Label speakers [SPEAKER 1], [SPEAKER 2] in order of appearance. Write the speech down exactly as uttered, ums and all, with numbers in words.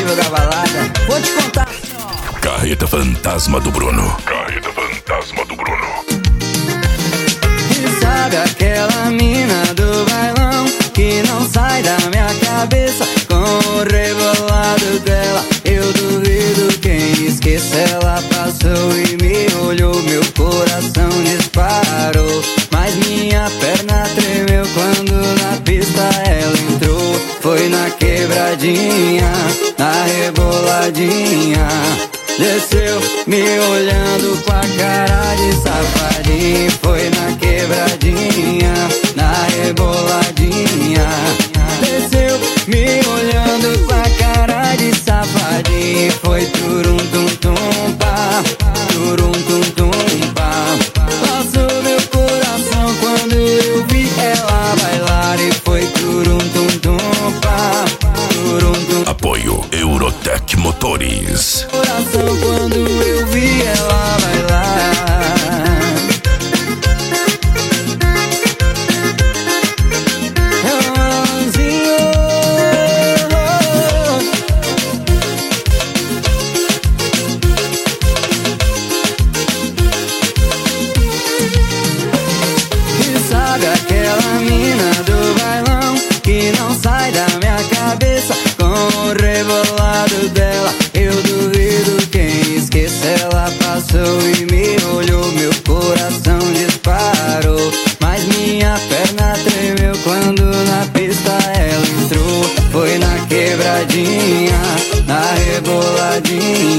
[SPEAKER 1] nível da balada. Vou te contar.
[SPEAKER 2] Carreta Fantasma do Bruno. Carreta Fantasma do Bruno.
[SPEAKER 1] E sabe aquela mina do bailão que não sai da minha cabeça? Com o rebolado dela, eu duvido quem esqueça. Ela passou e me olhou, meu coração disparou. Mas minha perna tremeu quando na pista ela entrou. Foi na quebradinha, na reboladinha. Desceu me olhando com a cara de safadinho. Foi na quebradinha, na reboladinha. Desceu me olhando com a cara de safadinho. Foi turum tum tum pá, turum tum tum pá. Passou meu coração quando eu vi ela bailar. E foi turum tum tum pá, turum tum.
[SPEAKER 2] Apoio Eurotech Motores.
[SPEAKER 1] Coração quando eu vi ela bailar. E sabe aquela mina do bailão que não sai da minha cabeça? Com o rebolado dela, eu duvido quem esqueça. Ela passou e me olhou, meu coração disparou. Mas minha perna tremeu quando na pista ela entrou. Foi na quebradinha, na reboladinha.